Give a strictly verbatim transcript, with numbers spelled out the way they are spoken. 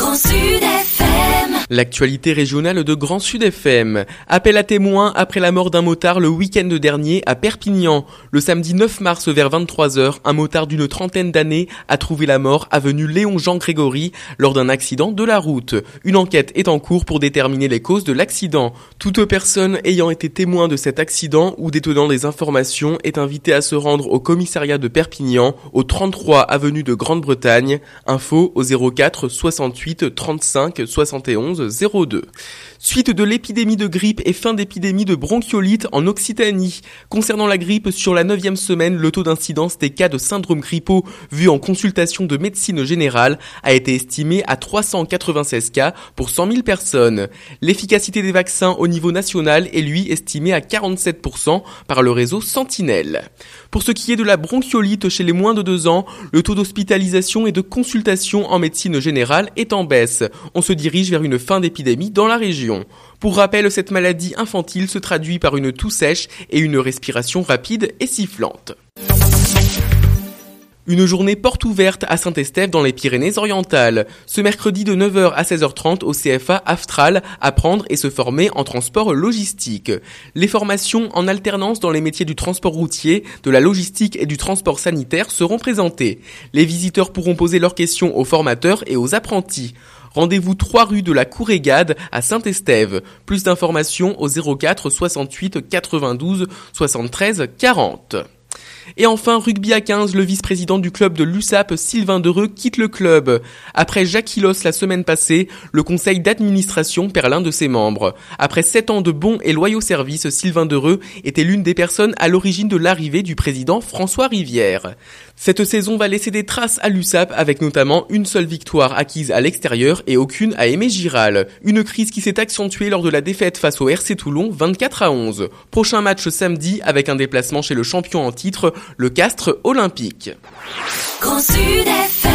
Grand Sud F M. L'actualité régionale de Grand Sud F M. Appel à témoins après la mort d'un motard le week-end dernier à Perpignan. Le samedi neuf mars vers vingt-trois heures, un motard d'une trentaine d'années a trouvé la mort avenue Léon-Jean Grégory lors d'un accident de la route. Une enquête est en cours pour déterminer les causes de l'accident. Toute personne ayant été témoin de cet accident ou détenant des informations est invitée à se rendre au commissariat de Perpignan, au trente-trois avenue de Grande-Bretagne. Info au zéro quatre soixante-huit trente-cinq soixante et onze zéro deux. Suite de l'épidémie de grippe et fin d'épidémie de bronchiolite en Occitanie. Concernant la grippe, sur la neuvième semaine, le taux d'incidence des cas de syndrome grippaux vu en consultation de médecine générale a été estimé à trois cent quatre-vingt-seize cas pour cent mille personnes. L'efficacité des vaccins au niveau national est lui estimée à quarante-sept pour cent par le réseau Sentinelle. Pour ce qui est de la bronchiolite chez les moins de deux ans, le taux d'hospitalisation et de consultation en médecine générale est en baisse. On se dirige vers une fin d'épidémie dans la région. Pour rappel, cette maladie infantile se traduit par une toux sèche et une respiration rapide et sifflante. Une journée porte ouverte à Saint-Estève dans les Pyrénées-Orientales. Ce mercredi de neuf heures à seize heures trente au C F A Aftral, apprendre et se former en transport logistique. Les formations en alternance dans les métiers du transport routier, de la logistique et du transport sanitaire seront présentées. Les visiteurs pourront poser leurs questions aux formateurs et aux apprentis. Rendez-vous trois rue de la Courégade à Saint-Estève. Plus d'informations au zéro quatre soixante-huit quatre-vingt-douze soixante-treize quarante. Et enfin, rugby à quinze, le vice-président du club de l'U S A P, Sylvain Dereux, quitte le club. Après Jacques Hilos la semaine passée, le conseil d'administration perd l'un de ses membres. Après sept ans de bons et loyaux services, Sylvain Dereux était l'une des personnes à l'origine de l'arrivée du président François Rivière. Cette saison va laisser des traces à l'U S A P avec notamment une seule victoire acquise à l'extérieur et aucune à Aimé-Giral. Une crise qui s'est accentuée lors de la défaite face au R C Toulon vingt-quatre à onze. Prochain match samedi avec un déplacement chez le champion en titre, le Castres Olympique. Grand Sud F M.